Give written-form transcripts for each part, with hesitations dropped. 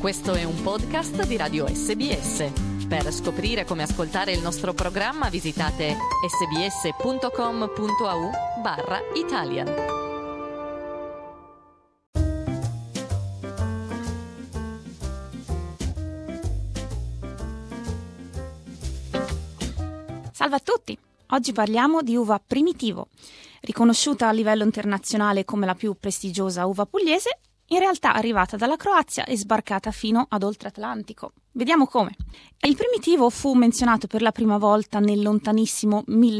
Questo è un podcast di Radio SBS. Per scoprire come ascoltare il nostro programma visitate sbs.com.au/Italian. Salve a tutti! Oggi parliamo di uva Primitivo. Riconosciuta a livello internazionale come la più prestigiosa uva pugliese, in realtà arrivata dalla Croazia e sbarcata fino ad oltre Atlantico. Vediamo come. Il Primitivo fu menzionato per la prima volta nel lontanissimo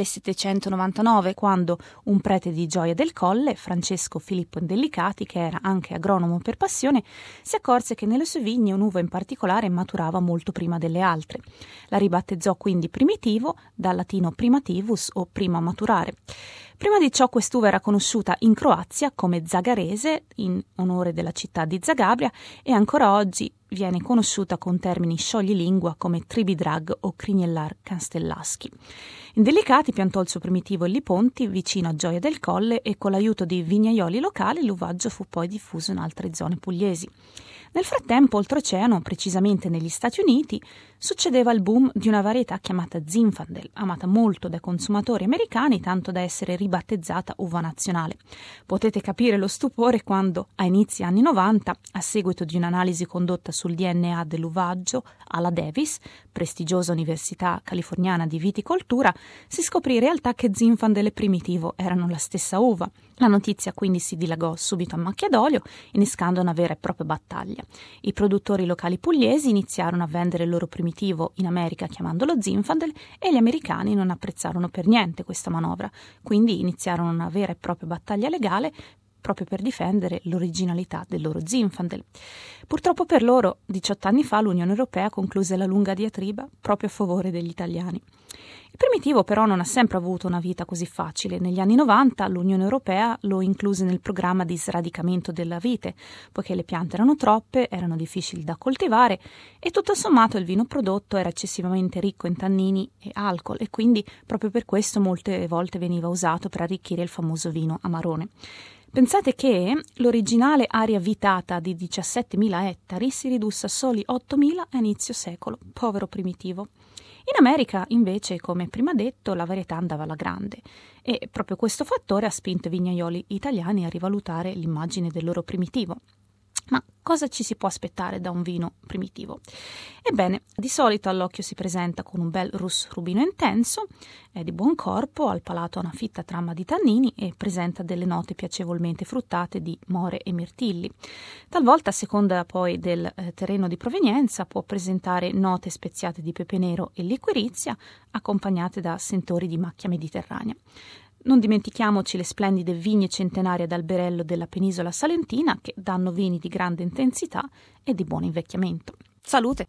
1799, quando un prete di Gioia del Colle, Francesco Filippo Indellicati, che era anche agronomo per passione, si accorse che nelle sue vigne un'uva in particolare maturava molto prima delle altre. La ribattezzò quindi Primitivo, dal latino primativus o prima maturare. Prima di ciò quest'uva era conosciuta in Croazia come Zagarese, in onore della città di Zagabria, e ancora oggi viene conosciuta con termini scioglilingua come Tribidrag o Crignellar Canstellaschi. Indellicati piantò il suo Primitivo in Liponti, vicino a Gioia del Colle, e con l'aiuto di vignaioli locali l'uvaggio fu poi diffuso in altre zone pugliesi. Nel frattempo, oltreoceano, precisamente negli Stati Uniti, succedeva il boom di una varietà chiamata Zinfandel, amata molto dai consumatori americani, tanto da essere ribattezzata uva nazionale. Potete capire lo stupore quando, a inizi anni 90, a seguito di un'analisi condotta sul DNA dell'uvaggio alla Davis, prestigiosa università californiana di viticoltura, si scoprì in realtà che Zinfandel e Primitivo erano la stessa uva. La notizia quindi si dilagò subito a macchia d'olio, innescando una vera e propria battaglia. I produttori locali pugliesi iniziarono a vendere il loro Primitivo in America chiamandolo Zinfandel e gli americani non apprezzarono per niente questa manovra, quindi iniziarono una vera e propria battaglia legale proprio per difendere l'originalità del loro Zinfandel. Purtroppo per loro, 18 anni fa l'Unione Europea concluse la lunga diatriba proprio a favore degli italiani. Il Primitivo però non ha sempre avuto una vita così facile. Negli anni 90 l'Unione Europea lo incluse nel programma di sradicamento della vite, poiché le piante erano troppe, erano difficili da coltivare e tutto sommato il vino prodotto era eccessivamente ricco in tannini e alcol e quindi proprio per questo molte volte veniva usato per arricchire il famoso vino amarone. Pensate che l'originale area vitata di 17.000 ettari si ridusse a soli 8.000 a inizio secolo. Povero Primitivo. In America, invece, come prima detto, la varietà andava alla grande e proprio questo fattore ha spinto i vignaioli italiani a rivalutare l'immagine del loro Primitivo. Ma cosa ci si può aspettare da un vino Primitivo? Ebbene, di solito all'occhio si presenta con un bel rosso rubino intenso, è di buon corpo, al palato ha una fitta trama di tannini e presenta delle note piacevolmente fruttate di more e mirtilli. Talvolta, a seconda poi del terreno di provenienza, può presentare note speziate di pepe nero e liquirizia, accompagnate da sentori di macchia mediterranea. Non dimentichiamoci le splendide vigne centenarie d'alberello della penisola salentina che danno vini di grande intensità e di buon invecchiamento. Salute!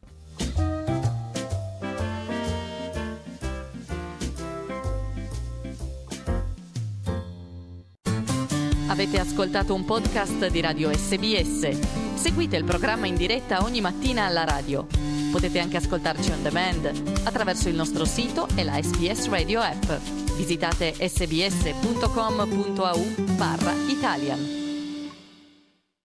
Avete ascoltato un podcast di Radio SBS. Seguite il programma in diretta ogni mattina alla radio. Potete anche ascoltarci on demand attraverso il nostro sito e la SBS Radio app. Visitate sbs.com.au/Italian.